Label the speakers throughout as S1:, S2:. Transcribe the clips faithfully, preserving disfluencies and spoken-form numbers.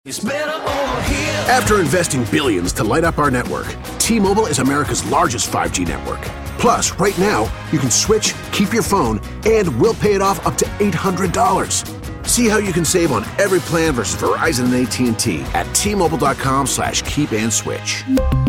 S1: It's better over here.
S2: After investing billions to light up our network, T-Mobile is America's largest five G network. Plus, right now, you can switch, keep your phone, and we'll pay it off up to eight hundred dollars. See how you can save on every plan versus Verizon and A T and T at T-Mobile.com slash keep and switch.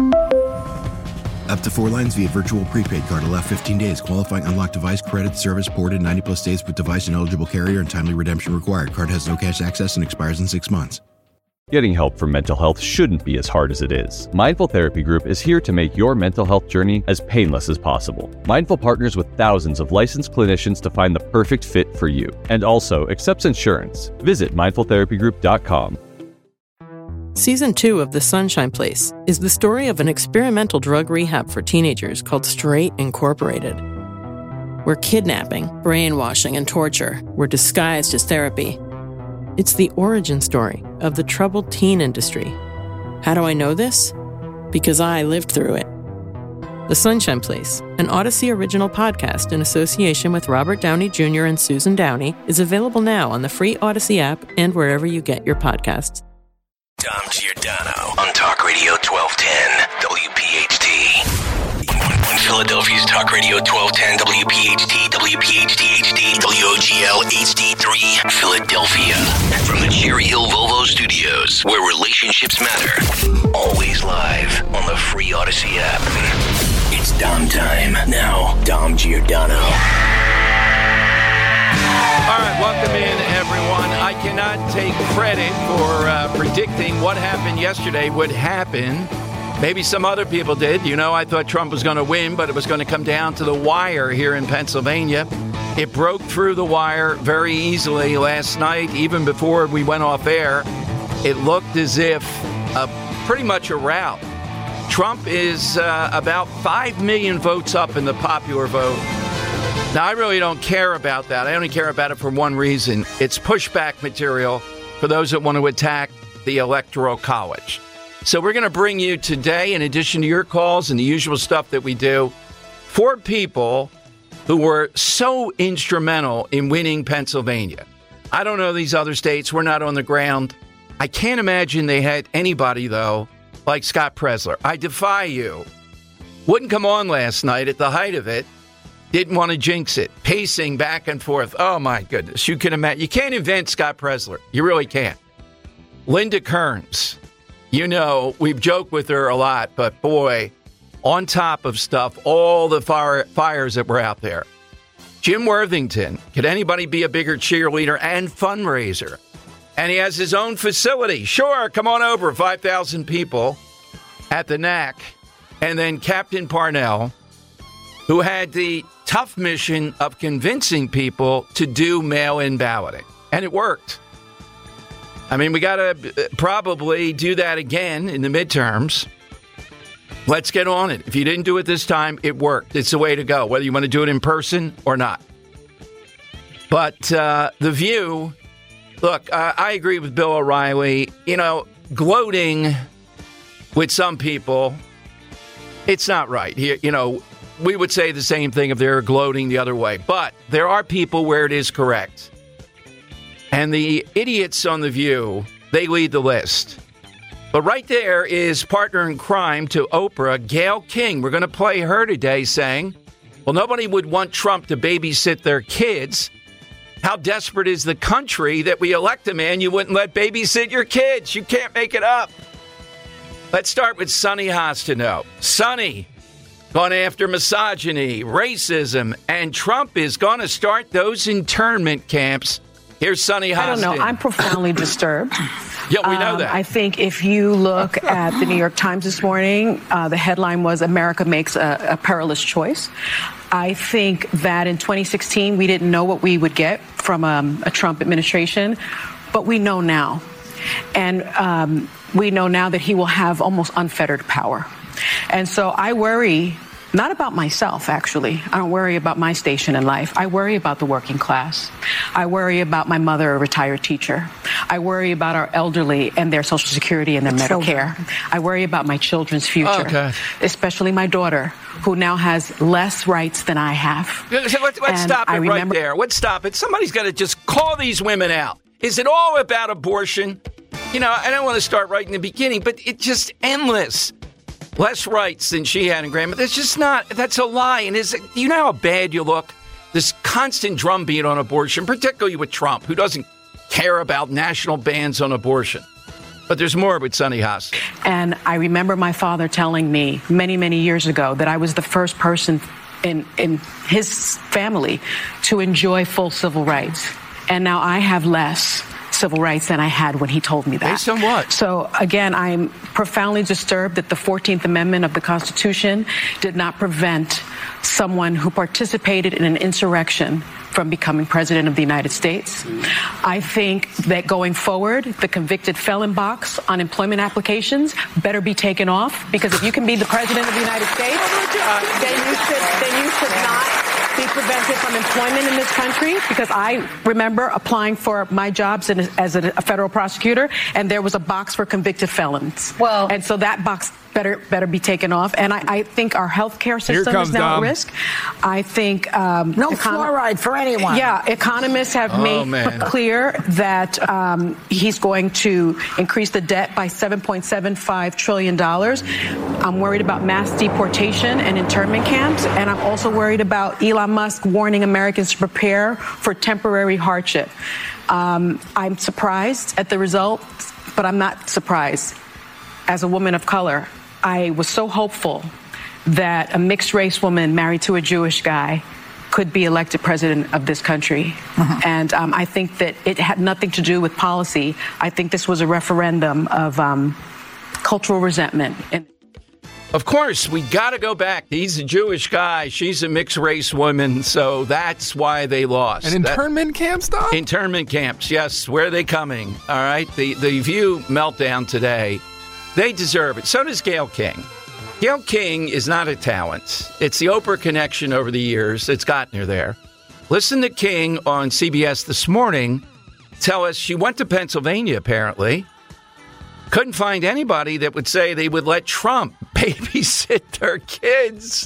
S3: Up to four lines via virtual prepaid card. Allow fifteen days. Qualifying unlocked device credit service ported ninety plus days with device and eligible carrier and timely redemption required. Card has no cash access and expires in six months.
S4: Getting help for mental health shouldn't be as hard as it is. Mindful Therapy Group is here to make your mental health journey as painless as possible. Mindful partners with thousands of licensed clinicians to find the perfect fit for you, and also accepts insurance. Visit mindful therapy group dot com.
S5: Season two of The Sunshine Place is the story of an experimental drug rehab for teenagers called Straight Incorporated, where kidnapping, brainwashing, and torture were disguised as therapy. It's the origin story of the troubled teen industry. How do I know this? Because I lived through it. The Sunshine Place, an Odyssey original podcast in association with Robert Downey Junior and Susan Downey, is available now on the free Odyssey app and wherever you get your podcasts.
S6: Dom Giordano on Talk Radio twelve ten W P H T. Philadelphia's Talk Radio twelve ten W P H T, W P H T H D, W O G L H D three, Philadelphia. From the Cherry Hill Volvo Studios, where relationships matter. Always live on the free Odyssey app. It's Dom time. Now, Dom Giordano.
S7: All right, welcome in, everyone. I cannot take credit for uh, predicting what happened yesterday would happen. Maybe some other people did. You know, I thought Trump was going to win, but it was going to come down to the wire here in Pennsylvania. It broke through the wire very easily last night, even before we went off air. It looked as if uh, pretty much a rout. Trump is uh, about five million votes up in the popular vote. Now, I really don't care about that. I only care about it for one reason. It's pushback material for those that want to attack the Electoral College. So we're going to bring you today, in addition to your calls and the usual stuff that we do, four people who were so instrumental in winning Pennsylvania. I don't know these other states. We're not on the ground. I can't imagine they had anybody, though, like Scott Presler. I defy you. Wouldn't come on last night at the height of it. Didn't want to jinx it. Pacing back and forth. Oh, my goodness. You can imagine. You can't invent Scott Presler. You really can't. Linda Kearns. You know, we've joked with her a lot, but boy, on top of stuff, all the fire, fires that were out there. Jim Worthington. Could anybody be a bigger cheerleader and fundraiser? And he has his own facility. Sure, come on over. five thousand people at the N A C. And then Captain Parnell, who had the tough mission of convincing people to do mail-in balloting. And it worked. I mean, we got to probably do that again in the midterms. Let's get on it. If you didn't do it this time, it worked. It's the way to go, whether you want to do it in person or not. But uh, The View, look, uh, I agree with Bill O'Reilly. You know, gloating with some people, it's not right. You, you know, we would say the same thing if they were gloating the other way. But there are people where it is correct. And the idiots on The View, they lead the list. But right there is partner in crime to Oprah, Gayle King. We're going to play her today saying, well, nobody would want Trump to babysit their kids. How desperate is the country that we elect a man you wouldn't let babysit your kids? You can't make it up. Let's start with Sunny Hostinot. Sunny, gone after misogyny, racism, and Trump is going to start those internment camps. Here's Sunny Hostin.
S8: I don't know. I'm profoundly disturbed.
S7: Yeah, we know
S8: um,
S7: that.
S8: I think if you look at the New York Times this morning, uh, the headline was America makes a, a perilous choice. I think that in twenty sixteen, we didn't know what we would get from um, a Trump administration, but we know now. And um, we know now that he will have almost unfettered power. And so I worry not about myself, actually. I don't worry about my station in life. I worry about the working class. I worry about my mother, a retired teacher. I worry about our elderly and their Social Security and their the Medicare. Children. I worry about my children's future, oh, especially my daughter, who now has less rights than I have.
S7: Let's, let's stop it remember- right there. Let's stop it. Somebody's got to just call these women out. Is it all about abortion? You know, I don't want to start right in the beginning, but it's just endless. Less rights than she had in grandma. That's just not, that's a lie. And is it, you know how bad you look? This constant drumbeat on abortion, particularly with Trump, who doesn't care about national bans on abortion. But there's more with Sunny Haas.
S8: And I remember my father telling me many, many years ago that I was the first person in, in his family to enjoy full civil rights. And now I have less civil rights than I had when he told me that.
S7: Based on what?
S8: So, again, I'm profoundly disturbed that the fourteenth Amendment of the Constitution did not prevent someone who participated in an insurrection from becoming president of the United States. I think that going forward, the convicted felon box on employment applications better be taken off, because if you can be the president of the United States, uh, then you should then you should not be prevented from employment in this country, because I remember applying for my jobs in, as a, a federal prosecutor, and there was a box for convicted felons. Well, and so that box better better be taken off. And I, I think our healthcare system is now
S1: Dom.
S8: at risk. I think um,
S9: no
S8: econ-
S9: fluoride for anyone.
S8: Yeah, economists have
S7: Oh,
S8: made
S7: man.
S8: clear that um, he's going to increase the debt by seven point seven five trillion dollars. I'm worried about mass deportation and internment camps, and I'm also worried about Elon Musk warning Americans to prepare for temporary hardship. Um, I'm surprised at the results, but I'm not surprised. As a woman of color, I was so hopeful that a mixed-race woman married to a Jewish guy could be elected president of this country. Uh-huh. And um, I think that it had nothing to do with policy. I think this was a referendum of um, cultural resentment. And
S7: Of course, we got to go back. He's a Jewish guy. She's a mixed-race woman, so that's why they lost.
S1: And internment
S7: that,
S1: camps, Dom?
S7: Internment camps, yes. Where are they coming? All right? The, the View meltdown today, they deserve it. So does Gayle King. Gayle King is not a talent. It's the Oprah connection over the years that's gotten her there. Listen to King on C B S this morning tell us she went to Pennsylvania, apparently. Couldn't find anybody that would say they would let Trump babysit their kids.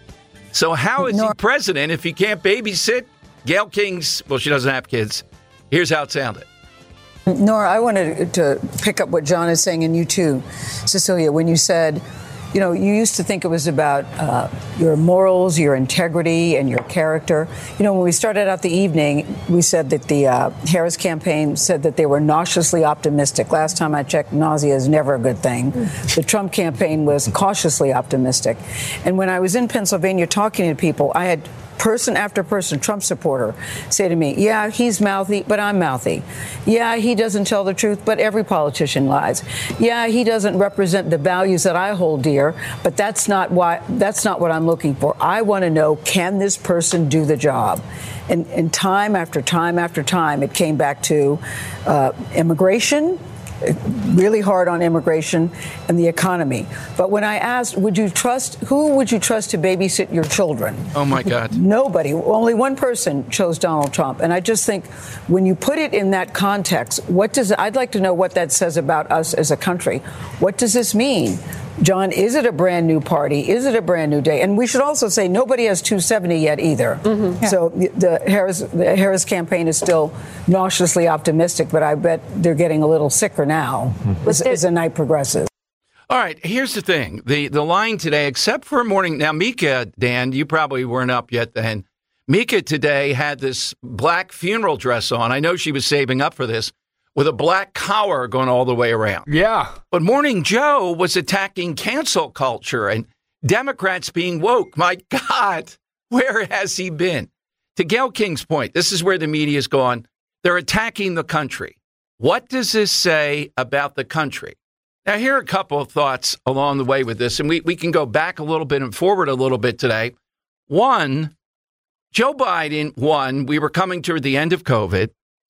S7: So how is he president if he can't babysit Gayle King's? Well, she doesn't have kids. Here's how it sounded.
S9: Nora, I wanted to pick up what John is saying, and you too, Cecilia, when you said, you know, you used to think it was about uh, your morals, your integrity, and your character. You know, when we started out the evening, we said that the uh, Harris campaign said that they were nauseously optimistic. Last time I checked, nausea is never a good thing. The Trump campaign was cautiously optimistic. And when I was in Pennsylvania talking to people, I had person after person, Trump supporter, say to me, yeah, he's mouthy, but I'm mouthy. Yeah, he doesn't tell the truth, but every politician lies. Yeah, he doesn't represent the values that I hold dear, but that's not why, that's not what I'm looking for. I want to know, can this person do the job? And, and time after time after time, it came back to uh, immigration, really hard on immigration, and the economy. But when I asked, would you trust, who would you trust to babysit your children?
S7: Oh, my God.
S9: Nobody. Only one person chose Donald Trump. And I just think when you put it in that context, what does, I'd like to know what that says about us as a country. What does this mean? John, is it a brand new party? Is it a brand new day? And we should also say nobody has two seventy yet either. Mm-hmm. Yeah. So the Harris, the Harris campaign is still nauseously optimistic, but I bet they're getting a little sicker now mm-hmm. as, as the night progresses.
S7: All right, here's the thing. The the line today, except for morning. Now, Mika, Dan, you probably weren't up yet then. Mika today had this black funeral dress on. I know she was saving up for this, with a black collar going all the way around.
S1: Yeah.
S7: But Morning Joe was attacking cancel culture and Democrats being woke. My God, where has he been? To Gayle King's point, this is where the media's gone. They're attacking the country. What does this say about the country? Now, here are a couple of thoughts along the way with this, and we, we can go back a little bit and forward a little bit today. One, Joe Biden won. We were coming toward the end of COVID.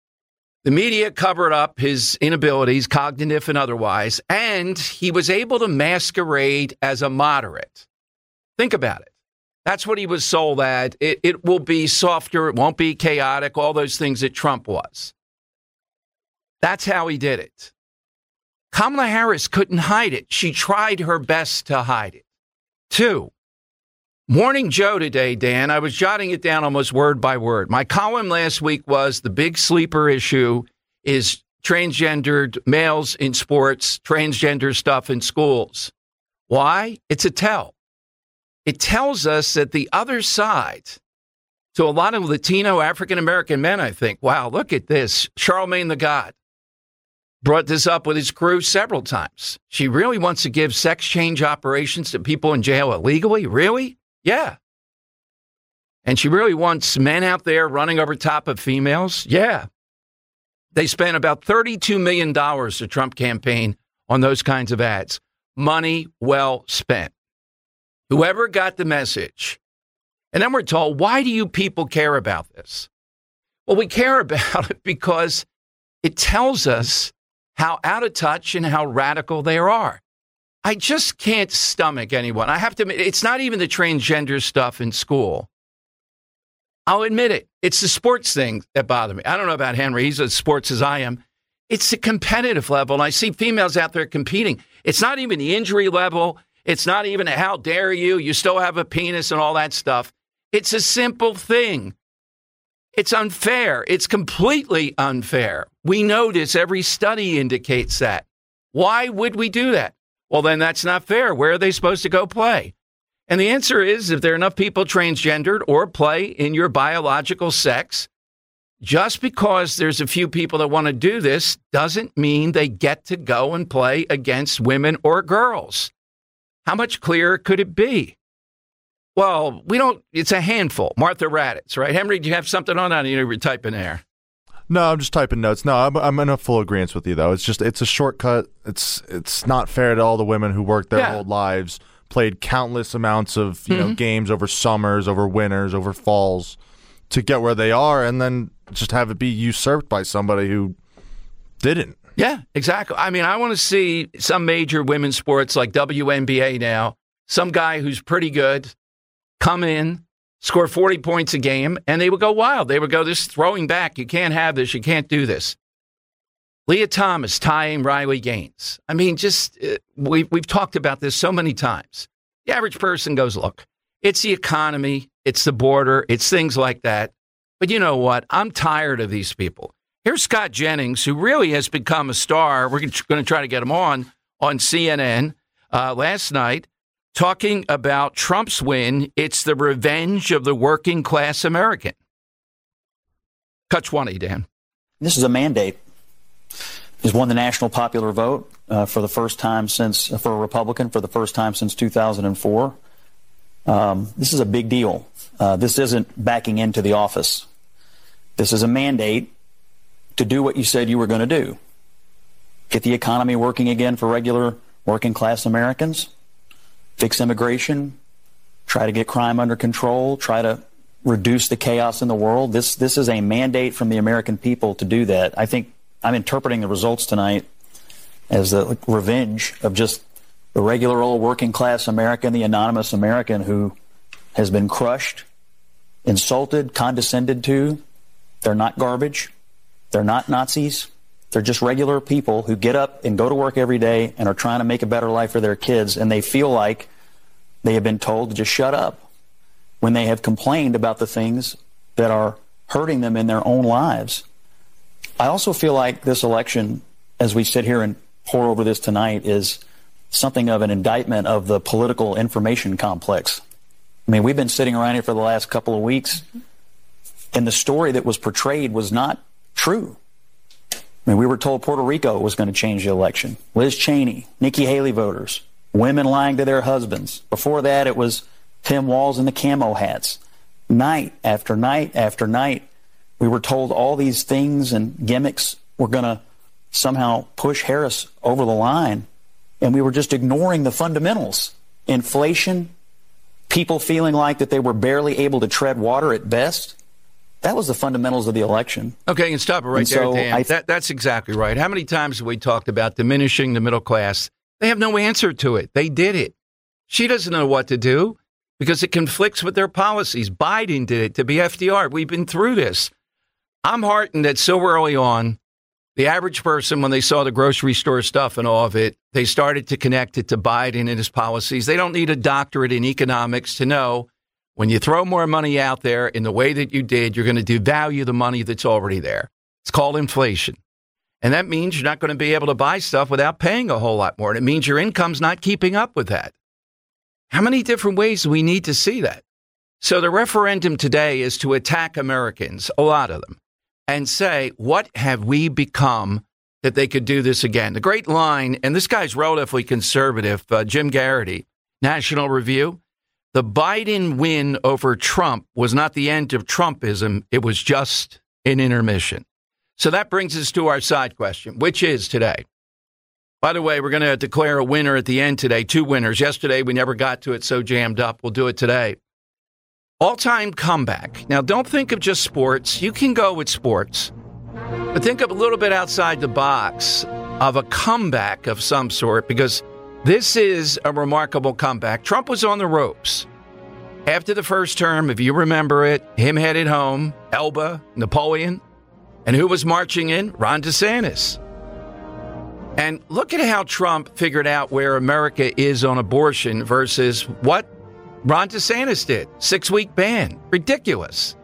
S7: The media covered up his inabilities, cognitive and otherwise, and he was able to masquerade as a moderate. Think about it. That's what he was sold at. It, it will be softer. It won't be chaotic, all those things that Trump was. That's how he did it. Kamala Harris couldn't hide it. She tried her best to hide it. Two, Morning Joe today, Dan, I was jotting it down almost word by word. My column last week was the big sleeper issue is transgendered males in sports, transgender stuff in schools. Why? It's a tell. It tells us that the other side, to a lot of Latino African-American men, I think, wow, look at this. Charlemagne the God brought this up with his crew several times. She really wants to give sex change operations to people in jail illegally? Really? Yeah. And she really wants men out there running over top of females? Yeah. They spent about thirty-two million dollars, the Trump campaign, on those kinds of ads. Money well spent. Whoever got the message. And then we're told, why do you people care about this? Well, we care about it because it tells us how out of touch and how radical they are. I just can't stomach anyone. I have to admit, it's not even the transgender stuff in school. I'll admit it. It's the sports thing that bother me. I don't know about Henry. He's as sports as I am. It's the competitive level. And I see females out there competing. It's not even the injury level. It's not even a how dare you. You still have a penis and all that stuff. It's a simple thing. It's unfair. It's completely unfair. We know this. Every study indicates that. Why would we do that? Well, then that's not fair. Where are they supposed to go play? And the answer is, if there are enough people transgendered or play in your biological sex, just because there's a few people that want to do this doesn't mean they get to go and play against women or girls. How much clearer could it be? Well, we don't, it's a handful. Martha Raddatz, right? Henry, do you have something on that? You know, you're typing there.
S1: No, I'm just typing notes. No, I'm, I'm in a full agreement with you, though. It's just, it's a shortcut. It's it's not fair to all the women who worked their
S7: Yeah.
S1: whole lives, played countless amounts of you
S7: Mm-hmm.
S1: know games over summers, over winters, over falls, to get where they are, and then just have it be usurped by somebody who didn't.
S7: Yeah, exactly. I mean, I want to see some major women's sports like W N B A now, some guy who's pretty good come in, score forty points a game, and they would go wild. They would go, this throwing back. You can't have this. You can't do this. Leah Thomas tying Riley Gaines. I mean, just uh, we've, we've talked about this so many times. The average person goes, look, it's the economy, it's the border, it's things like that. But you know what? I'm tired of these people. Here's Scott Jennings, who really has become a star. We're going to try to get him on on C N N uh, last night, talking about Trump's win. It's the revenge of the working class American. Cut twenty, Dan.
S10: This is a mandate. He's won the national popular vote uh, for the first time since, for a Republican, for the first time since two thousand four. Um, this is a big deal. Uh, this isn't backing into the office. This is a mandate to do what you said you were going to do. Get the economy working again for regular working class Americans, fix immigration, try to get crime under control, try to reduce the chaos in the world. This this is a mandate from the American people to do that. I think I'm interpreting the results tonight as the revenge of just the regular old working class American, the anonymous American who has been crushed, insulted, condescended to. They're not garbage. They're not Nazis. They're just regular people who get up and go to work every day and are trying to make a better life for their kids, and they feel like they have been told to just shut up when they have complained about the things that are hurting them in their own lives. I also feel like this election, as we sit here and pour over this tonight, is something of an indictment of the political information complex. I mean, we've been sitting around here for the last couple of weeks, and the story that was portrayed was not true. I mean, we were told Puerto Rico was going to change the election. Liz Cheney, Nikki Haley voters, women lying to their husbands. Before that, it was Tim Walz and the camo hats. Night after night after night, we were told all these things and gimmicks were going to somehow push Harris over the line, and we were just ignoring the fundamentals. Inflation, people feeling like that they were barely able to tread water at best. That was the fundamentals of the election.
S7: Okay, and stop it right
S10: And
S7: there,
S10: so
S7: Dan.
S10: I th-
S7: that, that's exactly right. How many times have we talked about diminishing the middle class? They have no answer to it. They did it. She doesn't know what to do because it conflicts with their policies. Biden did it to be F D R. We've been through this. I'm heartened that so early on, the average person, when they saw the grocery store stuff and all of it, they started to connect it to Biden and his policies. They don't need a doctorate in economics to know when you throw more money out there in the way that you did, you're going to devalue the money that's already there. It's called inflation. And that means you're not going to be able to buy stuff without paying a whole lot more. And it means your income's not keeping up with that. How many different ways do we need to see that? So the referendum today is to attack Americans, a lot of them, and say, what have we become that they could do this again? The great line, and this guy's relatively conservative, uh, Jim Garrity, National Review, the Biden win over Trump was not the end of Trumpism. It was just an intermission. So that brings us to our side question, which is today. By the way, we're going to declare a winner at the end today. Two winners. Yesterday, we never got to it, so jammed up. We'll do it today. All-time comeback. Now, don't think of just sports. You can go with sports. But think of a little bit outside the box of a comeback of some sort, because this is a remarkable comeback. Trump was on the ropes. After the first term, if you remember it, him headed home, Elba, Napoleon. And who was marching in? Ron DeSantis. And look at how Trump figured out where America is on abortion versus what Ron DeSantis did. Six-week ban. Ridiculous.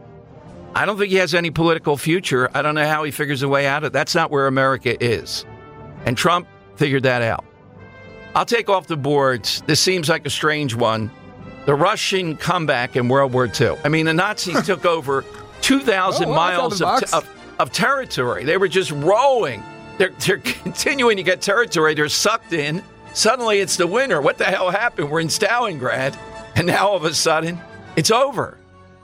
S7: I don't think he has any political future. I don't know how he figures a way out of it. That's not where America is. And Trump figured that out. I'll take off the boards. This seems like a strange one. The Russian comeback in World War Two. I mean, the Nazis took over two thousand oh, miles of, t- of, of territory. They were just rolling. They're, they're continuing to get territory. They're sucked in. Suddenly, it's the winter. What the hell happened? We're in Stalingrad. And now, all of a sudden, it's over.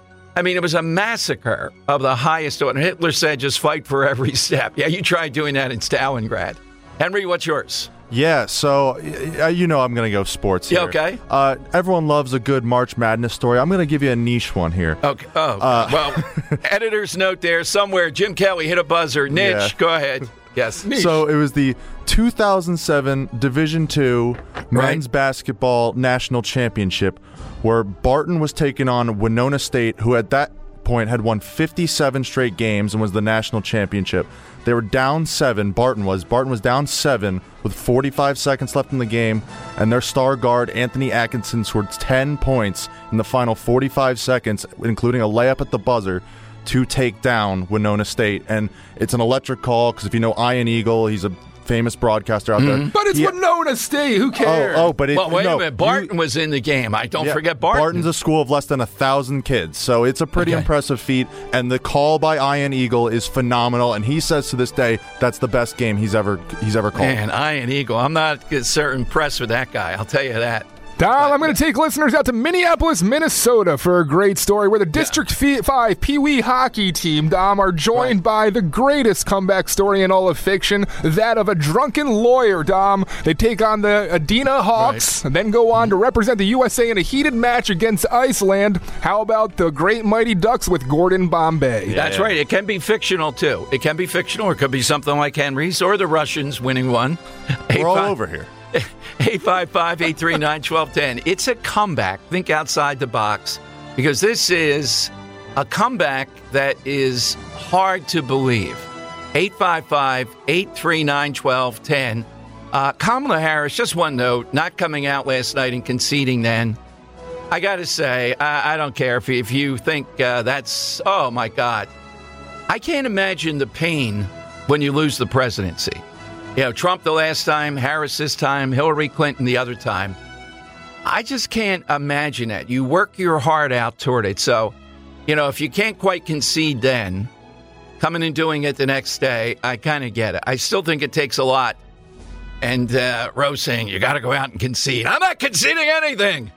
S7: I mean, it was a massacre of the highest order. Hitler said, just fight for every step. Yeah, you tried doing that in Stalingrad. Henry, what's yours?
S1: Yeah, so uh, you know I'm going to go sports here.
S7: Yeah, okay.
S1: Uh, everyone loves a good March Madness story. I'm going to give you a niche one here.
S7: Okay. Oh, uh, well, editor's note there somewhere. Jim Kelly hit a buzzer. Niche, yeah. Go ahead. Yes. Niche.
S1: So it was the two thousand seven Division two Men's right. Basketball National Championship, where Barton was taking on Winona State, who at that point had won fifty-seven straight games and was the national championship. They were down seven. Barton was. Barton was down seven with forty-five seconds left in the game, and their star guard, Anthony Atkinson, scored ten points in the final forty-five seconds, including a layup at the buzzer, to take down Winona State. And it's an electric call because if you know Ian Eagle, he's a famous broadcaster out
S11: mm-hmm.
S1: there.
S11: But it's
S1: he,
S11: Winona State. Who cares?
S1: Oh, oh but it,
S7: well, wait
S1: no,
S7: a minute. Barton
S1: you,
S7: was in the game. I don't
S1: yeah,
S7: forget Barton.
S1: Barton's a school of less than a thousand kids, so it's a pretty
S7: okay.
S1: impressive feat. And the call by Ian Eagle is phenomenal. And he says to this day that's the best game he's ever he's ever called.
S7: Man, Ian Eagle, I'm not so impressed with that guy. I'll tell you that.
S11: Dom, I'm going to take listeners out to Minneapolis, Minnesota for a great story where the District yeah. five Pee Wee hockey team, Dom, are joined right. by the greatest comeback story in all of fiction, that of a drunken lawyer, Dom. They take on the Adina Hawks right. and then go on to represent the U S A in a heated match against Iceland. How about the Great Mighty Ducks with Gordon Bombay?
S7: Yeah, That's yeah. right. It can be fictional, too. It can be fictional, or it could be something like Henry's or the Russians winning one.
S1: We're all over here.
S7: eight five five, eight three nine, one two one zero. It's a comeback. Think outside the box, because this is a comeback that is hard to believe. eight five five, eight three nine, one two one zero. Uh, Kamala Harris, just one note, not coming out last night and conceding then. I got to say, I, I don't care if, if you think uh, that's, oh, my God. I can't imagine the pain when you lose the presidency. You know, Trump the last time, Harris this time, Hillary Clinton the other time. I just can't imagine that. You work your heart out toward it. So, you know, if you can't quite concede then, coming and doing it the next day, I kind of get it. I still think it takes a lot. And uh, Rose saying, you got to go out and concede. I'm not conceding anything.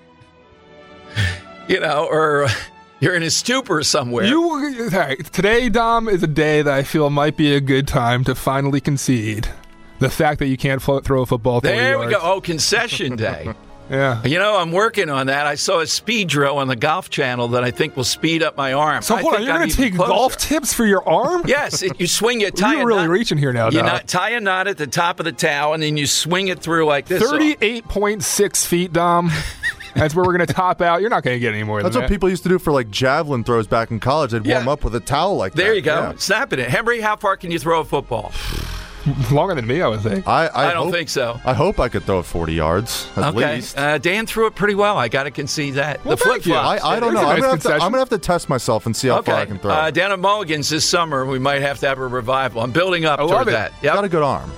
S7: you know, or you're in a stupor somewhere.
S11: You hey, Today, Dom, is a day that I feel might be a good time to finally concede. The fact that you can't float, throw a football through
S7: There we
S11: yards.
S7: go. Oh, concession day.
S11: Yeah.
S7: You know, I'm working on that. I saw a speed drill on the Golf Channel that I think will speed up my arm.
S11: So
S7: I
S11: hold on, you're going to take closer. golf tips for your arm?
S7: Yes. It, you swing it, tie
S11: You're
S7: a
S11: really
S7: knot.
S11: reaching here now,
S7: You
S11: Dom.
S7: not, tie a knot at the top of the towel, and then you swing it through like this.
S11: thirty-eight point six feet, Dom. That's where we're going to top out. You're not going to get any more
S1: That's
S11: than
S1: what
S11: that.
S1: people used to do for like javelin throws back in college. They'd
S7: Yeah.
S1: warm up with a towel like
S7: there
S1: that.
S7: There you go.
S1: Yeah.
S7: Snapping it. Henry, how far can you throw a football?
S11: Longer than me, I would think.
S1: I, I,
S7: I don't
S1: hope,
S7: think so.
S1: I hope I could throw it forty yards at
S7: okay.
S1: least.
S7: Uh, Dan threw it pretty well. I got to concede that.
S11: Well,
S7: the
S11: thank you.
S7: flip-flops.
S1: I, I don't
S11: There's
S1: know.
S11: a
S1: I'm
S11: nice
S1: gonna, have to,
S11: concession.
S1: I'm gonna have to test myself and see how
S7: Okay.
S1: far I can throw.
S7: Uh,
S1: it.
S7: down at Mulligan's this summer, we might have to have a revival. I'm building up
S11: I
S7: toward
S11: love it.
S7: that. Yep.
S1: Got a good arm.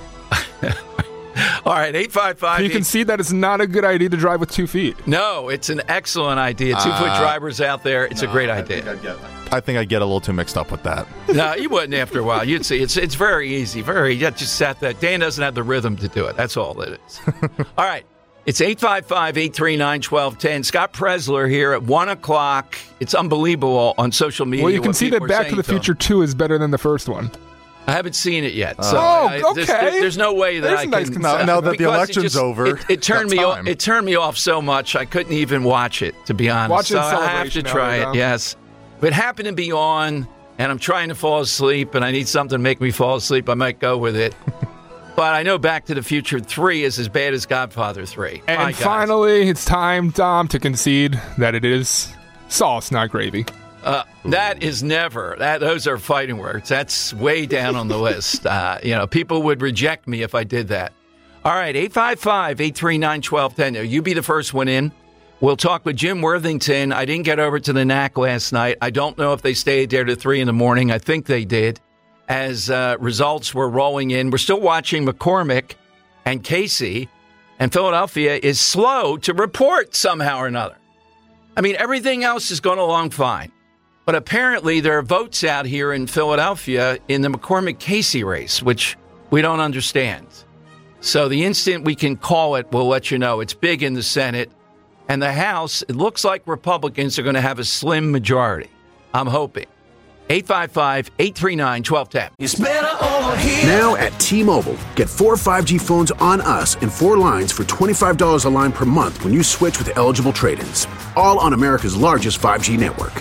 S7: All right, eight five five.
S11: You can see that it's not a good idea to drive with two feet.
S7: No, it's an excellent idea. Two-foot
S1: Uh,
S7: drivers out there. It's
S1: no,
S7: a great
S1: I
S7: idea.
S1: Think I'd get, I think I'd get a little too mixed up with that.
S7: No, you wouldn't after a while. You'd see. It's it's very easy. Very. You just sat that. Dan doesn't have the rhythm to do it. That's all it is. All right. It's eight five five, eight three nine, one two one zero. Scott Presler here at one o'clock. It's unbelievable on social media.
S11: Well, you can
S7: what
S11: see
S7: people
S11: that
S7: are
S11: Back to
S7: saying
S11: the
S7: to him.
S11: Future two is better than the first one.
S7: I haven't seen it yet. So
S11: Oh,
S7: I,
S11: okay.
S7: there's, there- there's no way that
S11: There's
S7: I
S11: a
S7: can.
S11: nice
S1: Now- now that the
S7: because it
S1: election's
S7: just-
S1: over,
S7: it, it turned
S1: got
S7: me off.
S1: time.
S7: It turned me off so much I couldn't even watch it. To be honest,
S11: Watch it
S7: so
S11: in
S7: I have to
S11: celebration
S7: try
S11: hour,
S7: it.
S11: though.
S7: Yes, if it happened to be on, and I'm trying to fall asleep, and I need something to make me fall asleep, I might go with it. But I know Back to the Future three is as bad as Godfather three.
S11: And
S7: My God.
S11: finally, it's time, Dom, to concede that it is sauce, not gravy.
S7: Uh, that is never. That those are fighting words. That's way down on the list. Uh, you know, people would reject me if I did that. All right, eight five five, eight three nine, one two one zero. You be the first one in. We'll talk with Jim Worthington. I didn't get over to the N A C last night. I don't know if they stayed there to three in the morning. I think they did. As uh, results were rolling in, we're still watching McCormick and Casey, and Philadelphia is slow to report somehow or another. I mean, everything else is going along fine. But apparently there are votes out here in Philadelphia in the McCormick-Casey race, which we don't understand. So the instant we can call it, we'll let you know. It's big in the Senate. And the House, it looks like Republicans are going to have a slim majority. I'm hoping. eight five five, eight three nine, one two one zero.
S2: Now at T-Mobile, get four five G phones on us and four lines for twenty-five dollars a line per month when you switch with eligible trade-ins. All on America's largest five G network.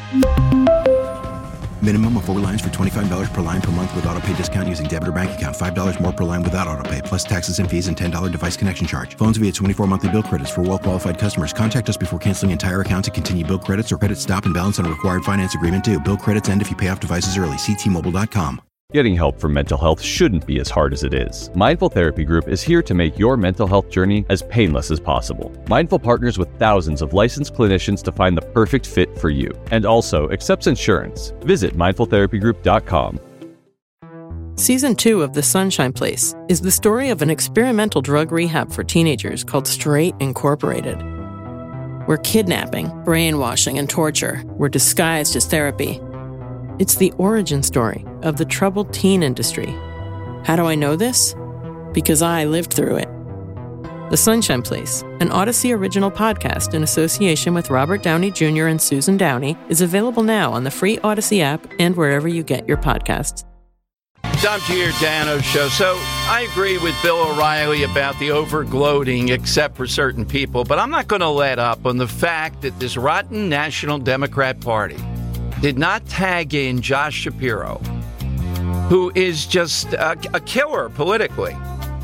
S3: Minimum of four lines for twenty-five dollars per line per month with autopay discount using debit or bank account. five dollars more per line without autopay, plus taxes and fees and ten dollars device connection charge. Phones via twenty-four monthly bill credits for well-qualified customers. Contact us before canceling entire account to continue bill credits or credit stop and balance on a required finance agreement due. Bill credits end if you pay off devices early. See T Mobile dot com.
S4: Getting help for mental health shouldn't be as hard as it is. Mindful Therapy Group is here to make your mental health journey as painless as possible. Mindful partners with thousands of licensed clinicians to find the perfect fit for you, and also accepts insurance. Visit mindful therapy group dot com.
S5: Season two of The Sunshine Place is the story of an experimental drug rehab for teenagers called Straight Incorporated, where kidnapping, brainwashing, and torture were disguised as therapy. It's the origin story of the troubled teen industry. How do I know this? Because I lived through it. The Sunshine Place, an Odyssey original podcast in association with Robert Downey Junior and Susan Downey, is available now on the free Odyssey app and wherever you get your podcasts.
S7: Dom Giordano Show. So I agree with Bill O'Reilly about the over-gloating, except for certain people, but I'm not going to let up on the fact that this rotten National Democrat Party did not tag in Josh Shapiro, who is just a, a killer politically.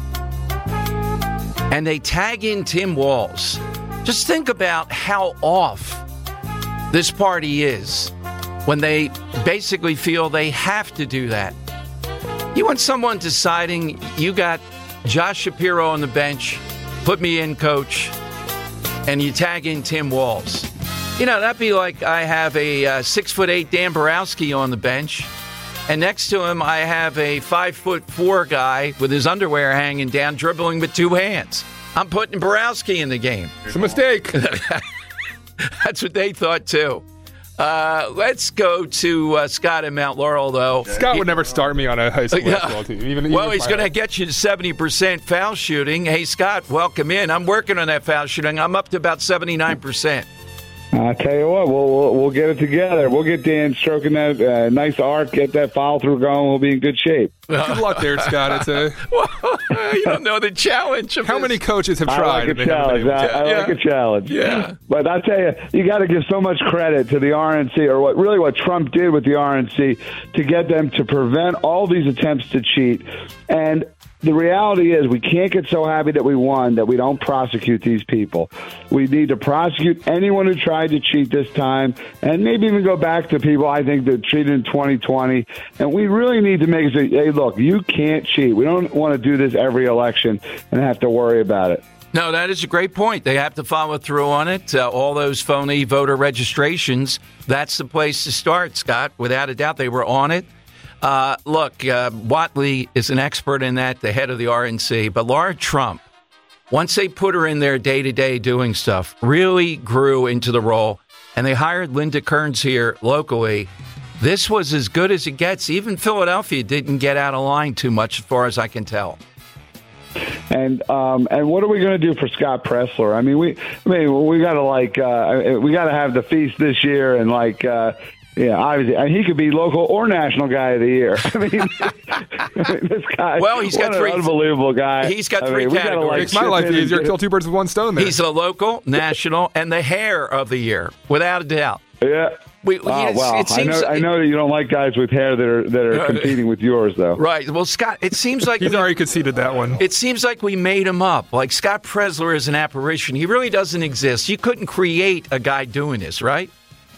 S7: And they tag in Tim Walz. Just think about how off this party is when they basically feel they have to do that. You want someone deciding, you got Josh Shapiro on the bench, put me in, coach, and you tag in Tim Walz. You know, that'd be like I have a uh, six foot eight Dan Borowski on the bench, and next to him I have a five foot four guy with his underwear hanging down, dribbling with two hands. I'm putting Borowski in the game.
S11: It's a mistake.
S7: That's what they thought too. Uh, let's go to uh, Scott in Mount Laurel, though.
S11: Scott
S7: he,
S11: would never start me on a high school
S7: yeah.
S11: basketball team. Even, even
S7: well,
S11: if
S7: he's
S11: I
S7: going to
S11: had-
S7: get you to seventy percent foul shooting. Hey, Scott, welcome in. I'm working on that foul shooting. I'm up to about seventy-nine percent.
S12: I tell you what, we'll, we'll we'll get it together. We'll get Dan stroking that uh, nice arc, get that follow through going. We'll be in good shape.
S11: Good luck there, Scott. It's a.
S7: Well, you don't know the challenge. Of
S11: How
S7: this.
S11: many coaches have
S12: I
S11: tried?
S12: like a
S11: and they haven't been
S12: challenge.
S11: able to?
S12: I, I
S7: Yeah.
S12: like a challenge.
S7: Yeah.
S12: But I tell you, you got to give so much credit to the R N C, or what really what Trump did with the R N C, to get them to prevent all these attempts to cheat. And the reality is we can't get so happy that we won that we don't prosecute these people. We need to prosecute anyone who tried to cheat this time, and maybe even go back to people I think that cheated in twenty twenty. And we really need to make it say, hey, look, you can't cheat. We don't want to do this every election and have to worry about it.
S7: No, that is a great point. They have to follow through on it. Uh, all those phony voter registrations, that's the place to start, Scott. Without a doubt, they were on it. Uh, look, uh, Whatley is an expert in that, the head of the R N C. But Laura Trump, once they put her in there day-to-day doing stuff, really grew into the role. And they hired Linda Kearns here locally. This was as good as it gets. Even Philadelphia didn't get out of line too much, as far as I can tell.
S12: And um, and what are we going to do for Scott Presler? I mean, we I mean we got to like uh, we got to have the feast this year, and like uh, yeah, obviously he could be local or national guy of the year. I mean, I mean this guy.
S7: Well, he's got
S12: what
S7: three
S12: an unbelievable guy.
S7: He's got
S12: I
S7: three
S12: mean, we gotta,
S7: categories.
S12: like,
S11: Makes my life easier. Kill two birds with one stone there.
S7: He's a local, national, and the hair of the year, without a doubt.
S12: Yeah.
S7: We,
S12: oh,
S7: it,
S12: wow.
S7: it seems,
S12: I know, I know that you don't like guys with hair that are that are competing with yours, though.
S7: Right. Well, Scott, it seems like
S11: he's
S7: we,
S11: already conceded that one.
S7: It seems like we made him up. Like Scott Presler is an apparition. He really doesn't exist. You couldn't create a guy doing this, right?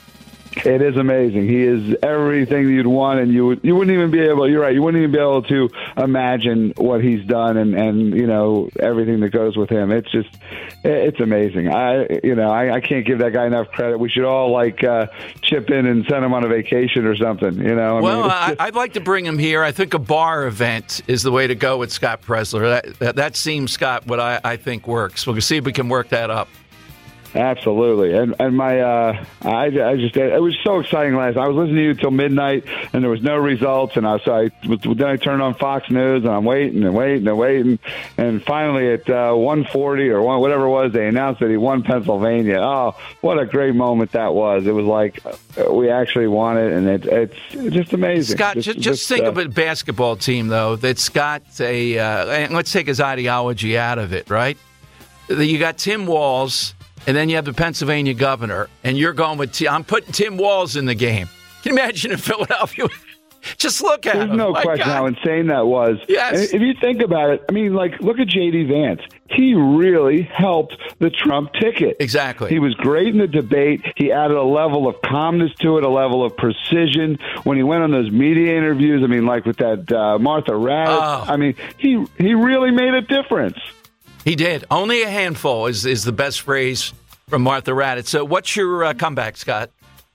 S12: It is amazing. He is everything you'd want, and you would you wouldn't even be able. You're right. You wouldn't even be able to imagine what he's done, and, and you know everything that goes with him. It's just, it's amazing. I you know I, I can't give that guy enough credit. We should all like uh, chip in and send him on a vacation or something. You know. I
S7: well,
S12: mean,
S7: I,
S12: just,
S7: I'd like to bring him here. I think a bar event is the way to go with Scott Presler. That that, that seems, Scott, what I, I think works. We'll see if we can work that up.
S12: Absolutely, and and my uh, I, I just it was so exciting last night. I was listening to you till midnight, and there was no results. And I so I then I turned on Fox News, and I'm waiting and waiting and waiting, and finally at uh, one forty or one, whatever it was, they announced that he won Pennsylvania. Oh, what a great moment that was! It was like uh, we actually won it, and it, it's just amazing.
S7: Scott,
S12: just,
S7: just,
S12: just
S7: think
S12: uh,
S7: of a basketball team though that's got a. Uh, and let's take his ideology out of it, right? You got Tim Walz. And then you have the Pennsylvania governor, and you're going with T- I'm putting Tim Walz in the game. Can you imagine in Philadelphia? Just look at
S12: There's
S7: him.
S12: no
S7: My
S12: question
S7: God.
S12: how insane that was.
S7: Yes.
S12: And if you think about it, I mean, like, look at J D Vance. He really helped the Trump ticket.
S7: Exactly.
S12: He was great in the debate. He added a level of calmness to it, a level of precision. When he went on those media interviews, I mean, like with that uh, Martha Raddatz,
S7: Oh.
S12: I mean, he he really made a difference.
S7: He did. Only a handful is, is the best phrase from Martha Raddatz. So what's your uh, comeback, Scott?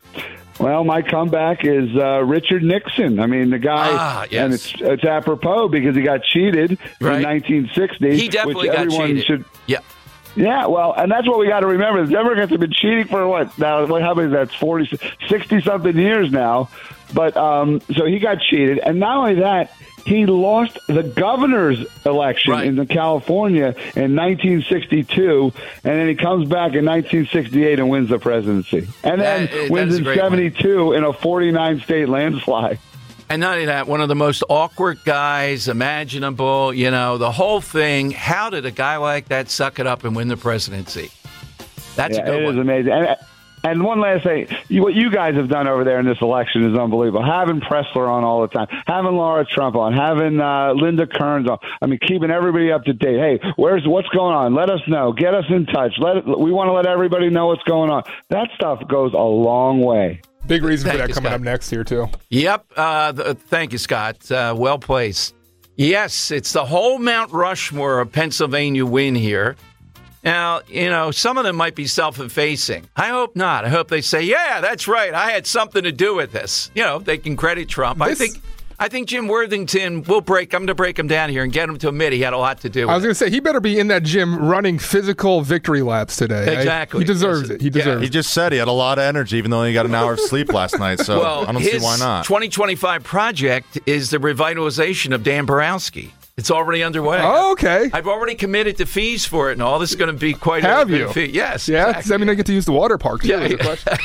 S12: Well, my comeback is uh, Richard Nixon. I mean, the guy,
S7: Ah, yes.
S12: and it's it's apropos because he got cheated
S7: Right.
S12: in nineteen sixty.
S7: He definitely
S12: which
S7: got
S12: everyone
S7: cheated.
S12: Should,
S7: Yeah.
S12: Yeah, well, and that's what we got to remember. The Democrats have been cheating for what now? What, how many? That's forty, sixty something years now. But um, so he got cheated, and not only that, he lost the governor's election
S7: Right.
S12: in California in nineteen sixty-two, and then he comes back in nineteen sixty-eight and wins the presidency, and then
S7: That- that
S12: wins
S7: is a
S12: in
S7: great one.
S12: seventy-two in a forty-nine state landslide.
S7: And not only that, one of the most awkward guys imaginable, you know, the whole thing. How did a guy like that suck it up and win the presidency? That's
S12: Yeah,
S7: a good
S12: it
S7: one.
S12: is amazing. And, and one last thing, you, what you guys have done over there in this election is unbelievable. Having Presler on all the time, having Laura Trump on, having uh, Linda Kearns on. I mean, keeping everybody up to date. Hey, where's what's going on? Let us know. Get us in touch. Let we want to let everybody know what's going on. That stuff goes a long way.
S11: Big reason
S7: Thank
S11: for that
S7: you,
S11: coming
S7: Scott.
S11: up next here, too.
S7: Yep. Uh, th- thank you, Scott. Uh, well placed. Yes, it's the whole Mount Rushmore of Pennsylvania win here. Now, you know, some of them might be self-effacing. I hope not. I hope they say, yeah, that's right. I had something to do with this. You know, they can credit Trump. I
S11: This-
S7: think I think Jim Worthington will break. I'm going to break him down here and get him to admit he had a lot to do with
S11: I was
S7: it.
S11: going to say, he better be in that gym running physical victory laps today. I-
S7: Exactly.
S11: he deserves
S7: Yes.
S11: it. He
S7: Yeah.
S11: deserves
S1: He
S11: it.
S1: just said he had a lot of energy, even though he got an hour of sleep last night. So
S7: Well,
S1: I don't
S7: his
S1: see why not.
S7: twenty twenty-five project is the revitalization of Dan Borowski. It's already underway.
S11: Oh, okay.
S7: I've already committed to fees for it, and all this is going to be quite
S11: Have
S7: a good
S11: you?
S7: fee. Yes.
S11: Yeah,
S7: exactly.
S11: does that mean I get to use the water park, too?
S7: Yeah,
S11: is the
S7: yeah.
S11: question?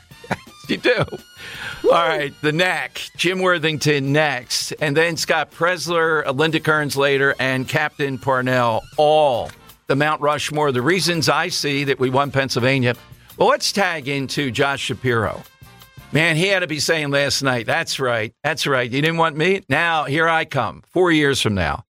S7: You do. All right, the N A C, Jim Worthington next, and then Scott Presler, Linda Kearns later, and Captain Parnell, all the Mount Rushmore, the reasons I see that we won Pennsylvania. Well, let's tag into Josh Shapiro. Man, he had to be saying last night, that's right, that's right, you didn't want me? Now, here I come, four years from now.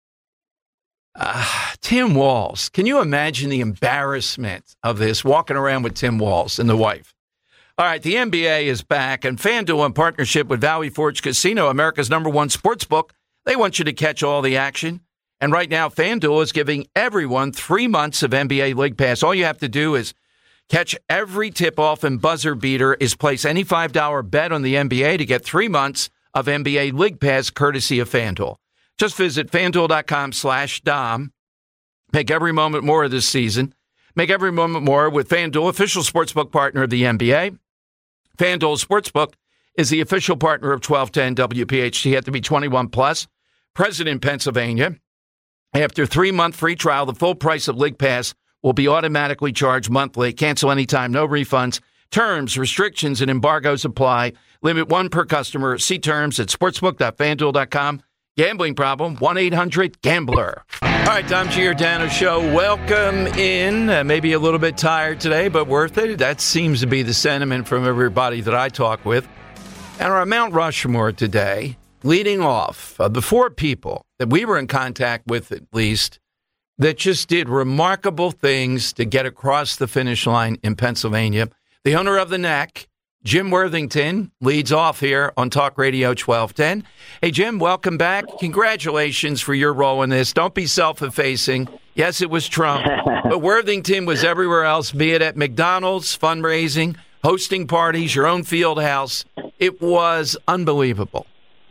S7: Uh, Tim Walz, can you imagine the embarrassment of this, walking around with Tim Walz and the wife? All right, the N B A is back, and FanDuel, in partnership with Valley Forge Casino, America's number one sports book, They want you to catch all the action. And right now, FanDuel is giving everyone three months of N B A League Pass. All you have to do is catch every tip-off and buzzer beater is place any five dollar bet on the N B A to get three months of N B A League Pass courtesy of FanDuel. Just visit FanDuel.com slash Dom. Make every moment more this season. Make every moment more with FanDuel, official sportsbook partner of the N B A. FanDuel Sportsbook is the official partner of twelve ten W P H T. You have to be twenty-one plus. Present in Pennsylvania. After three-month free trial, the full price of League Pass will be automatically charged monthly. Cancel anytime, no refunds. Terms, restrictions, and embargoes apply. Limit one per customer. See terms at sportsbook dot fan duel dot com. Gambling problem, one eight hundred gambler. All right, Dom Giordano Show. Welcome in. Uh, maybe a little bit tired today, but worth it. That seems to be the sentiment from everybody that I talk with. And our Mount Rushmore today, leading off, uh, the four people that we were in contact with at least, that just did remarkable things to get across the finish line in Pennsylvania. The owner of the Neck, Jim Worthington, leads off here on Talk Radio twelve ten. Hey, Jim, welcome back. Congratulations for your role in this. Don't be self-effacing. Yes, it was Trump, but Worthington was everywhere else, be it at McDonald's, fundraising, hosting parties, your own field house. It was unbelievable.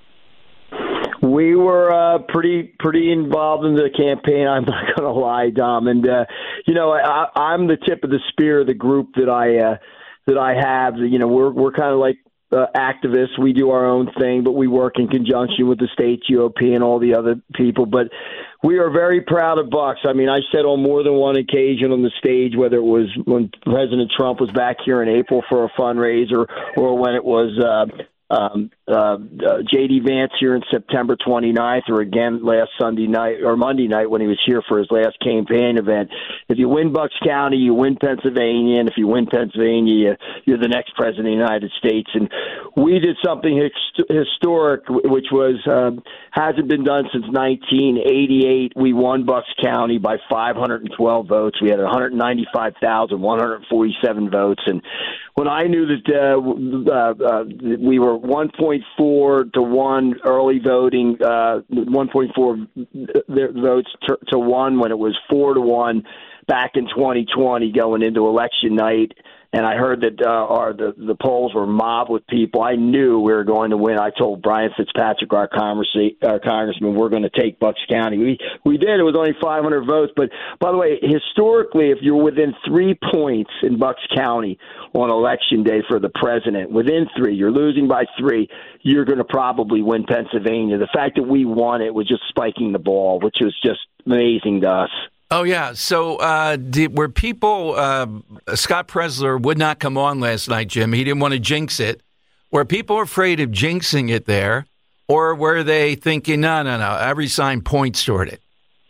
S13: We were uh, pretty pretty involved in the campaign. I'm not going to lie, Dom. And uh, you know, I, I'm the tip of the spear of the group that I uh, that I have. You know, we're we're kind of like uh, activists. We do our own thing, but we work in conjunction with the state G O P and all the other people. But we are very proud of Bucks. I mean, I said on more than one occasion on the stage, whether it was when President Trump was back here in April for a fundraiser or when it was. Uh, Um, uh, uh, J D Vance here in September twenty-ninth, or again last Sunday night or Monday night when he was here for his last campaign event. If you win Bucks County, you win Pennsylvania, and if you win Pennsylvania, you're the next president of the United States. And we did something hist- historic, which was uh, hasn't been done since nineteen eighty-eight. We won Bucks County by five hundred twelve votes. We had one hundred ninety-five thousand one hundred forty-seven votes, and when I knew that uh, uh, uh, we were one point four to one early voting, uh, one point four votes to, to one when it was four to one back in twenty twenty going into election night, and I heard that uh, our the, the polls were mobbed with people, I knew we were going to win. I told Brian Fitzpatrick, our, our congressman, we're going to take Bucks County. We we did. It was only five hundred votes. But, by the way, historically, if you're within three points in Bucks County on election day for the president, within three, you're losing by three, you're going to probably win Pennsylvania. The fact that we won it was just spiking the ball, which was just amazing to us.
S7: Oh, yeah. So uh, did, were people, uh, Scott Presler would not come on last night, Jim. He didn't want to jinx it. Were people afraid of jinxing it there, or were they thinking, no, no, no, every sign points toward it?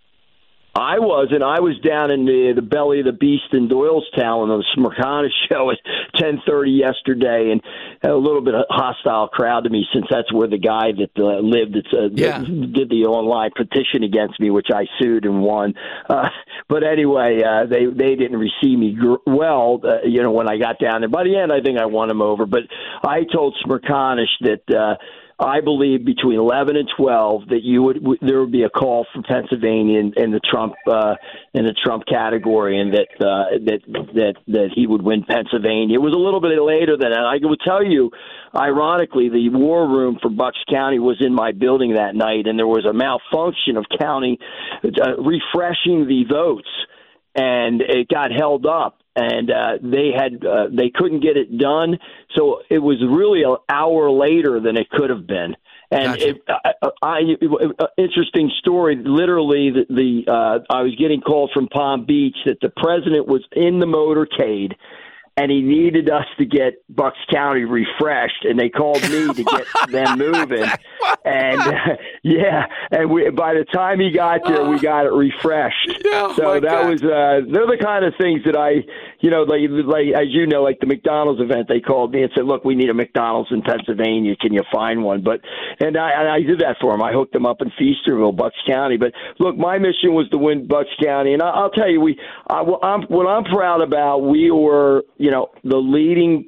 S13: I wasn't. I was down in the, the belly of the beast in Doylestown on the Smirkana show at ten thirty yesterday, and had a little bit of hostile crowd to me since that's where the guy that uh, lived that, uh, yeah. that did the online petition against me, which I sued and won. Uh, but anyway, uh, they they didn't receive me gr- well, uh, you know, when I got down there. By the end, I think I won him over. But I told Smirkanish that. Uh, I believe between eleven and twelve that you would w- there would be a call for Pennsylvania in, in the Trump uh, in the Trump category, and that uh, that that that he would win Pennsylvania. It was a little bit later than that. I will tell you, ironically, the war room for Bucks County was in my building that night, and there was a malfunction of counting uh, refreshing the votes, and it got held up. And uh, they had uh, they couldn't get it done, so it was really an hour later than it could have been. And gotcha. it, I, I, uh, interesting story. Literally, the, the uh, I was getting calls from Palm Beach that the president was in the motorcade, and he needed us to get Bucks County refreshed, and they called me to get them moving. And uh, yeah, and we, by the time he got there, we got it refreshed.
S7: Oh,
S13: so that
S7: God.
S13: was uh, they're the kind of things that I you know, like, like as you know, like the McDonald's event, they called me and said, look, we need a McDonald's in Pennsylvania. Can you find one? But and I, and I did that for them. I hooked them up in Feasterville, Bucks County. But look, my mission was to win Bucks County, and I, I'll tell you, we I, I'm, what I'm proud about, we were, you know, the leading.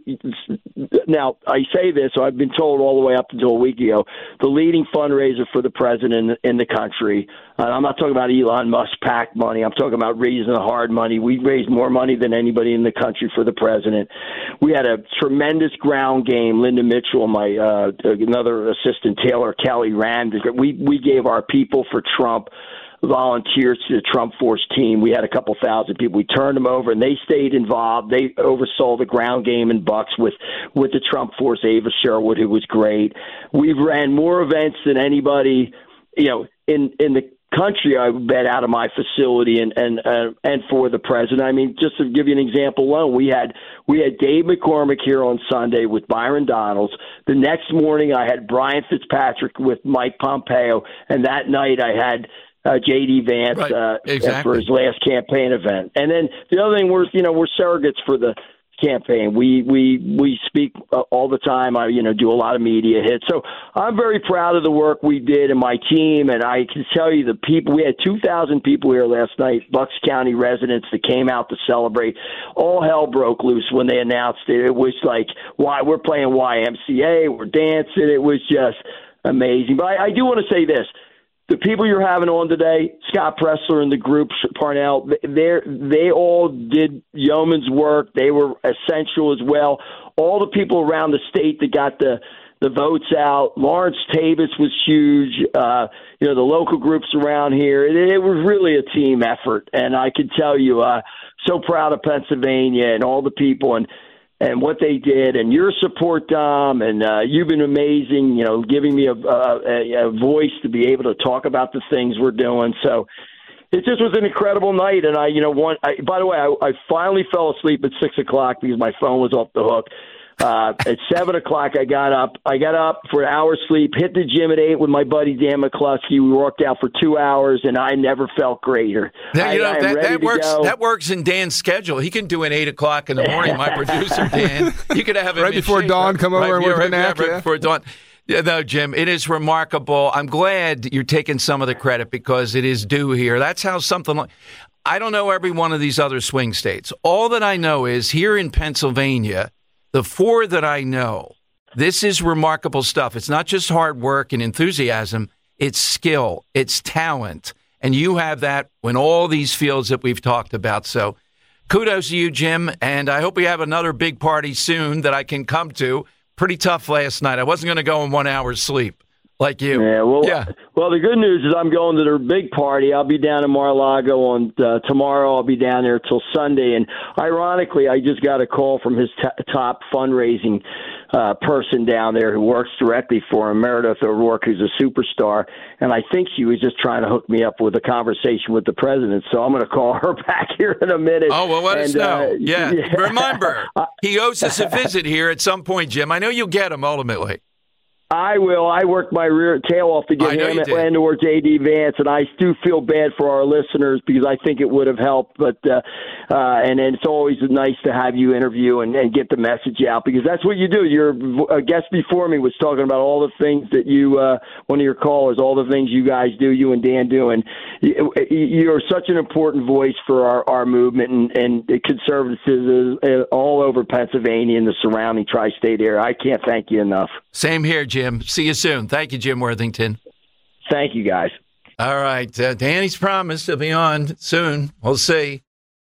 S13: Now I say this, so I've been told all the way up until a week ago, the leading fundraiser for the president in the country. Uh, I'm not talking about Elon Musk PAC money. I'm talking about raising the hard money. We raised more money than anybody in the country for the president. We had a tremendous ground game. Linda Mitchell, my uh, another assistant, Taylor Kelly ran. We we gave our people for Trump volunteers to the Trump Force team. We had a couple thousand people. We turned them over, and they stayed involved. They oversaw the ground game in Bucks with with the Trump Force. Ava Sherwood, who was great. We've ran more events than anybody, you know, in in the country, I bet, out of my facility and and uh, and for the president. I mean, just to give you an example alone, we had we had Dave McCormick here on Sunday with Byron Donalds. The next morning, I had Brian Fitzpatrick with Mike Pompeo, and that night I had uh, J D Vance
S7: right.
S13: uh,
S7: exactly.
S13: for his last campaign event. And then the other thing, we're you know we're surrogates for the campaign. We we we speak uh, all the time. I you know do a lot of media hits. So I'm very proud of the work we did and my team. And I can tell you the people. We had two thousand people here last night, Bucks County residents that came out to celebrate. All hell broke loose when they announced it. It was like, why we're playing Y M C A, we're dancing. It was just amazing. But I, I do want to say this. The people you're having on today, Scott Pressler and the group, Parnell, they they all did yeoman's work. They were essential as well. All the people around the state that got the, the votes out. Lawrence Tavis was huge. Uh, you know, the local groups around here. It, it was really a team effort. And I can tell you, uh, so proud of Pennsylvania and all the people. And and what they did, and your support, Dom, and uh, you've been amazing, you know, giving me a, a, a voice to be able to talk about the things we're doing. So it just was an incredible night. And I, you know, one, I, by the way, I, I finally fell asleep at six o'clock because my phone was off the hook. Uh, at seven o'clock, I got up. I got up for an hour's sleep, hit the gym at eight with my buddy Dan McCluskey. We worked out for two hours, and I never felt greater.
S7: Now, you
S13: I,
S7: know, that, that works.
S13: Go.
S7: That works in Dan's schedule. He can do an eight o'clock in the morning. My producer Dan, you could have him
S11: right before dawn. Come over
S7: right,
S11: and
S7: yeah,
S11: work
S7: right,
S11: the nap.
S7: right
S11: Yeah.
S7: before dawn. Yeah, no, Jim, it is remarkable. I'm glad you're taking some of the credit because it is due here. That's how something like I don't know every one of these other swing states. All that I know is here in Pennsylvania. The four that I know, this is remarkable stuff. It's not just hard work and enthusiasm. It's skill. It's talent. And you have that in all these fields that we've talked about. So kudos to you, Jim. And I hope we have another big party soon that I can come to. Pretty tough last night. I wasn't going to go in one hour's sleep like you.
S13: Yeah, well,
S7: yeah.
S13: well, the good news is I'm going to their big party. I'll be down in Mar-a-Lago on uh, tomorrow. I'll be down there till Sunday. And ironically, I just got a call from his t- top fundraising uh, person down there who works directly for him, Meredith O'Rourke, who's a superstar. And I think she was just trying to hook me up with a conversation with the president. So I'm going to call her back here in a minute.
S7: Oh, well, let
S13: and,
S7: us know.
S13: Uh,
S7: yeah.
S13: yeah.
S7: Remember, he owes us a visit here at some point, Jim. I know you'll get him ultimately.
S13: I will. I worked my rear tail off to get him and or J D Vance, and I do feel bad for our listeners because I think it would have helped. But uh, uh, and, and it's always nice to have you interview and, and get the message out because that's what you do. Your a guest before me was talking about all the things that you, uh, one of your callers, all the things you guys do, you and Dan do, and you're such an important voice for our, our movement and, and conservatism all over Pennsylvania and the surrounding tri-state area. I can't thank you enough.
S7: Same here, Jim. See you soon. Thank you, Jim Worthington.
S13: Thank you, guys.
S7: All right. Uh, Danny's promised to be on soon. We'll see.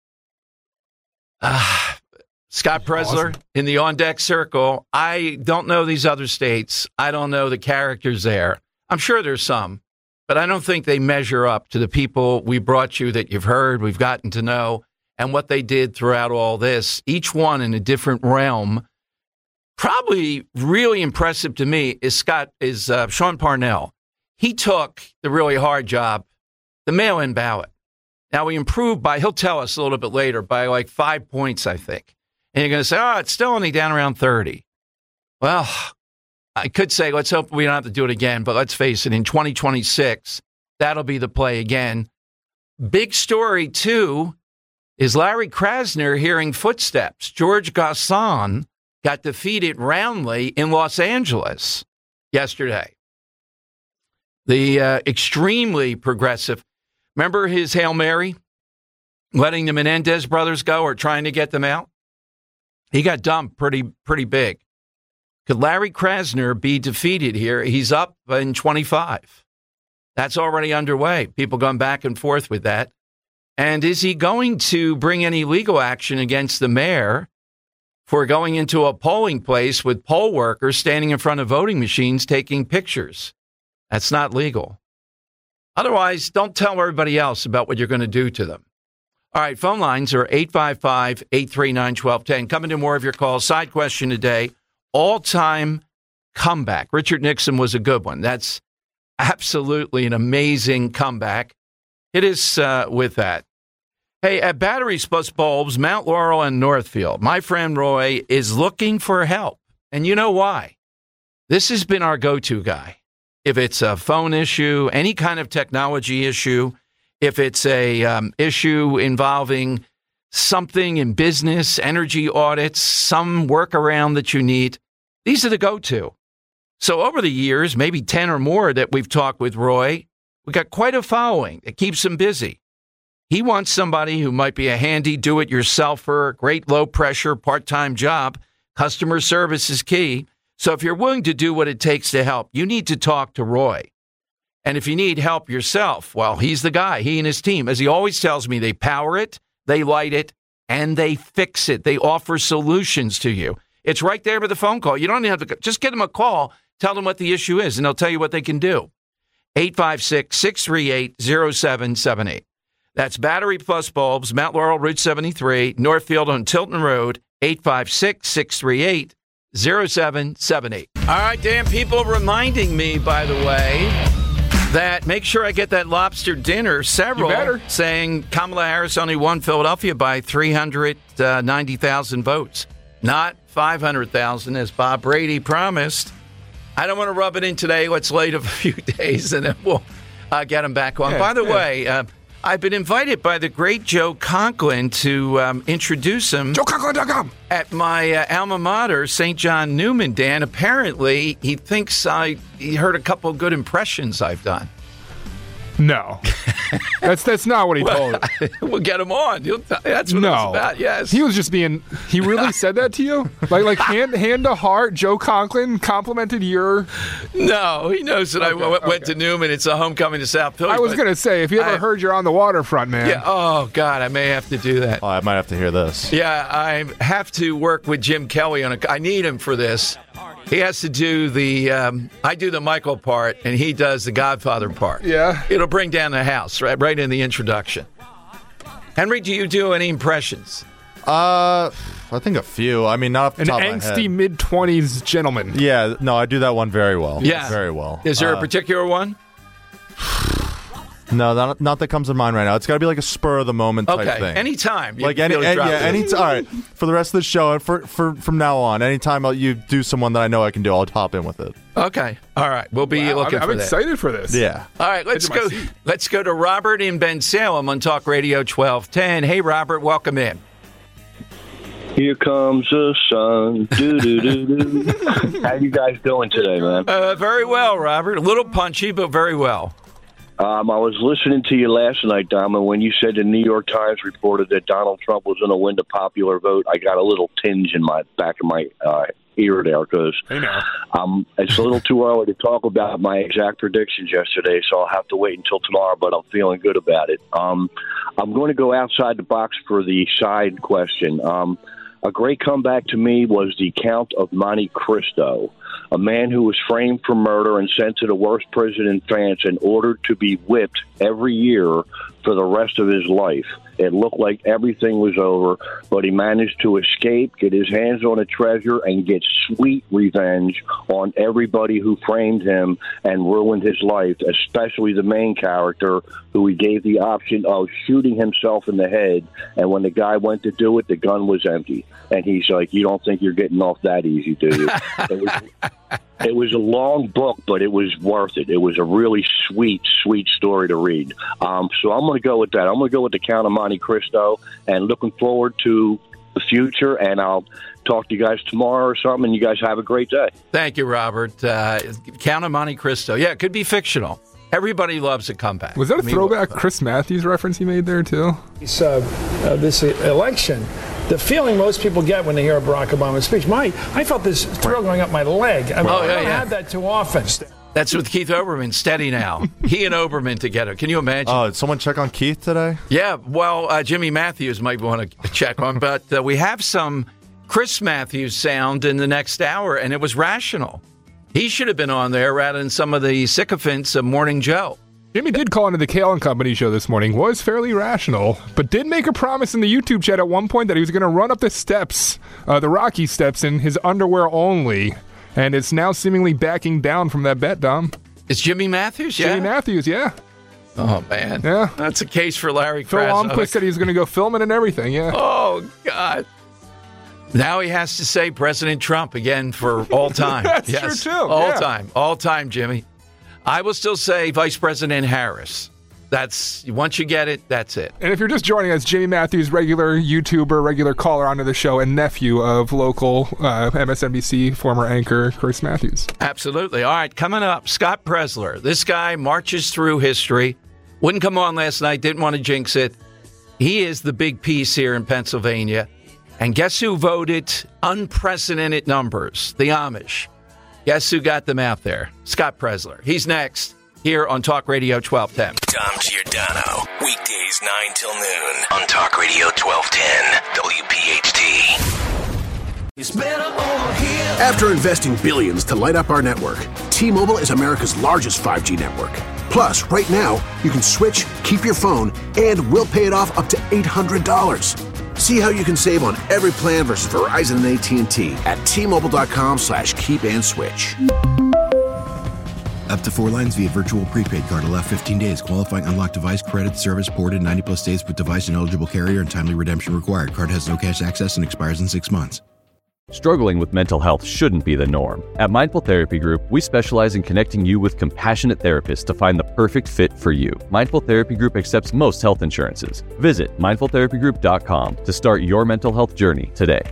S7: Uh, Scott Pressler awesome. in the on-deck circle. I don't know these other states. I don't know the characters there. I'm sure there's some, but I don't think they measure up to the people we brought you that you've heard, we've gotten to know, and what they did throughout all this, each one in a different realm. Probably really impressive to me is Scott is uh, Sean Parnell. He took the really hard job, the mail-in ballot. Now we improved by, he'll tell us a little bit later, by like five points, I think. And you're going to say, oh, it's still only down around thirty. Well, I could say, let's hope we don't have to do it again. But let's face it, in twenty twenty-six, that'll be the play again. Big story, too. is Larry Krasner hearing footsteps. George Gascon got defeated roundly in Los Angeles yesterday. The uh, extremely progressive. Remember his Hail Mary? Letting the Menendez brothers go or trying to get them out? He got dumped pretty, pretty big. Could Larry Krasner be defeated here? He's up in twenty-five. That's already underway. People going back and forth with that. And is he going to bring any legal action against the mayor for going into a polling place with poll workers standing in front of voting machines taking pictures? That's not legal. Otherwise, don't tell everybody else about what you're going to do to them. All right, phone lines are eight five five, eight three nine, one two one zero. Coming to more of your calls. Side question today, all-time comeback. Richard Nixon was a good one. That's absolutely an amazing comeback. It is uh, with that. Hey, at Batteries Plus Bulbs, Mount Laurel and Northfield, my friend Roy is looking for help. And you know why? This has been our go-to guy. If it's a phone issue, any kind of technology issue, if it's a um, issue involving something in business, energy audits, some workaround that you need, these are the go-to. So over the years, maybe ten or more that we've talked with Roy, we got quite a following that keeps him busy. He wants somebody who might be a handy do-it-yourselfer, great low-pressure part-time job. Customer service is key. So if you're willing to do what it takes to help, you need to talk to Roy. And if you need help yourself, well, he's the guy, he and his team. As he always tells me, they power it, they light it, and they fix it. They offer solutions to you. It's right there with the phone call. You don't even have to, just get them a call, tell them what the issue is, and they'll tell you what they can do. eight five six, six three eight, zero seven seven eight. That's Battery Plus Bulbs, Mount Laurel, Route seventy-three, Northfield on Tilton Road, eight five six, six three eight, zero seven seven eight. All right, Dan, people reminding me, by the way, that make sure I get that lobster dinner. Several saying Kamala Harris only won Philadelphia by three hundred ninety thousand votes, not five hundred thousand as Bob Brady promised. I don't want to rub it in today. Let's wait a few days and then we'll uh, get him back on. Yeah, by the yeah. way, uh, I've been invited by the great Joe Conklin to um, introduce him Joe Conklin dot com at my uh, alma mater, Saint John Newman, Dan. Apparently, he thinks I he heard a couple of good impressions I've done.
S11: No. that's that's not what he
S7: well,
S11: told me.
S7: We'll get him on. He'll t- that's what
S11: no.
S7: it was about, yes.
S11: He was just being, he really said that to you? Like, like hand, hand to heart, Joe Conklin complimented your...
S7: No, he knows that okay, I w- okay. went to Newman. It's a homecoming to South Philly.
S11: I was going to say, if you ever I, heard you're on the waterfront, man.
S7: Yeah. Oh, God, I may have to do that.
S1: Oh, I might have to hear this.
S7: Yeah, I have to work with Jim Kelly on a... I need him for this. He has to do the, um, I do the Michael part, and he does the Godfather part.
S11: Yeah.
S7: It'll bring down the house, right, right in the introduction. Henry, do you do any impressions?
S1: Uh, I think a few. I mean, not off the
S11: An
S1: top of my head.
S11: angsty mid-twenties gentleman.
S1: Yeah, no, I do that one very well.
S7: Yeah.
S1: Very well.
S7: Is there
S1: uh,
S7: a particular one?
S1: No, not, not that comes to mind right now. It's got to be like a spur of the moment type
S7: okay.
S1: thing.
S7: Anytime.
S1: Like any, any yeah, any t- all right. For the rest of the show, and for, for from now on, anytime you do someone that I know I can do, I'll hop in with it.
S7: Okay. All right. We'll be
S11: wow,
S7: looking
S11: I'm,
S7: for
S11: I'm
S7: that.
S11: excited for this.
S1: Yeah.
S7: All right. Let's go. Let's go to Robert in Ben Salem on Talk Radio twelve ten. Hey, Robert. Welcome in.
S14: Here comes the sun. Do do do do. How you guys doing today, man?
S7: Uh, very well, Robert. A little punchy, but very well.
S14: Um, I was listening to you last night, Dom, and when you said the New York Times reported that Donald Trump was going to win the popular vote, I got a little tinge in my back of my uh, ear there because um, it's a little too early to talk about my exact predictions yesterday, so I'll have to wait until tomorrow, but I'm feeling good about it. Um, I'm going to go outside the box for the side question. Um, a great comeback to me was the Count of Monte Cristo, a man who was framed for murder and sent to the worst prison in France and ordered to be whipped every year for the rest of his life. It looked like everything was over, but he managed to escape, get his hands on a treasure, and get sweet revenge on everybody who framed him and ruined his life, especially the main character, who he gave the option of shooting himself in the head. And when the guy went to do it, the gun was empty. And he's like, you don't think you're getting off that easy, do you? it, was, It was a long book, but it was worth it. It was a really sweet, sweet story to read. Um, so I'm going to go with that. I'm going to go with the Count of Monte Cristo, and looking forward to the future. And I'll talk to you guys tomorrow or something, and you guys have a great day.
S7: Thank you, Robert. Uh, Count of Monte Cristo. Yeah, it could be fictional. Everybody loves a comeback.
S11: Was that a
S7: I mean,
S11: throwback Chris Matthews reference he made there, too?
S15: Uh, uh, this election, the feeling most people get when they hear a Barack Obama speech, my, I felt this thrill going up my leg. I, mean,
S7: oh, yeah,
S15: I don't
S7: yeah.
S15: have that too often.
S7: That's with Keith Olbermann, steady now. He and Oberman together. Can you imagine?
S1: Oh, did someone check on Keith today?
S7: Yeah, well, uh, Jimmy Matthews might want to check on, but uh, we have some Chris Matthews sound in the next hour, and it was rational. He should have been on there rather than some of the sycophants of Morning Joe.
S11: Jimmy did call into the Kale and Company show this morning, was fairly rational, but did make a promise in the YouTube chat at one point that he was going to run up the steps, uh, the Rocky steps, in his underwear only, and it's now seemingly backing down from that bet, Dom.
S7: It's Jimmy Matthews, yeah?
S11: Jimmy Matthews, yeah.
S7: Oh, man.
S11: Yeah.
S7: That's a case for Larry
S11: Phil
S7: Krasno.
S11: Almquist said he was going to go filming and everything, yeah.
S7: Oh, God. Now he has to say President Trump again for all time.
S11: That's
S7: yes,
S11: true, too.
S7: All
S11: yeah.
S7: time. All time, Jimmy. I will still say Vice President Harris. That's once you get it, that's it.
S11: And if you're just joining us, Jimmy Matthews, regular YouTuber, regular caller onto the show, and nephew of local uh, M S N B C former anchor Chris Matthews.
S7: Absolutely. All right, coming up, Scott Presler. This guy marches through history. Wouldn't come on last night, didn't want to jinx it. He is the big piece here in Pennsylvania. And guess who voted unprecedented numbers? The Amish. Guess who got them out there? Scott Presler. He's next here on Talk Radio twelve ten.
S6: Dom Giordano, weekdays nine till noon on Talk Radio twelve ten W P H T.
S2: After investing billions to light up our network, T-Mobile is America's largest five G network. Plus, right now, you can switch, keep your phone, and we'll pay it off up to eight hundred dollars. See how you can save on every plan versus Verizon and A T and T at T-Mobile.com slash keep and switch.
S3: Up to four lines via virtual prepaid card. Allow fifteen days. Qualifying unlocked device credit. Service ported ninety plus days with device and eligible carrier and timely redemption required. Card has no cash access and expires in six months.
S4: Struggling with mental health shouldn't be the norm. At Mindful Therapy Group, we specialize in connecting you with compassionate therapists to find the perfect fit for you. Mindful Therapy Group accepts most health insurances. Visit mindful therapy group dot com to start your mental health journey today.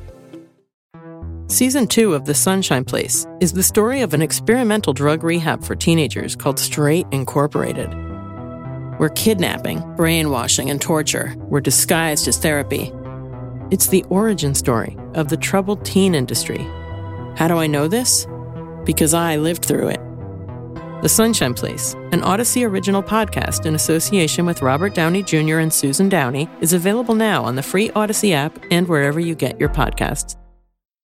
S5: Season two of The Sunshine Place is the story of an experimental drug rehab for teenagers called Straight Incorporated, where kidnapping, brainwashing, and torture were disguised as therapy. It's the origin story of the troubled teen industry. How do I know this? Because I lived through it. The Sunshine Place, an Odyssey original podcast in association with Robert Downey Junior and Susan Downey, is available now on the free Odyssey app and wherever you get your podcasts.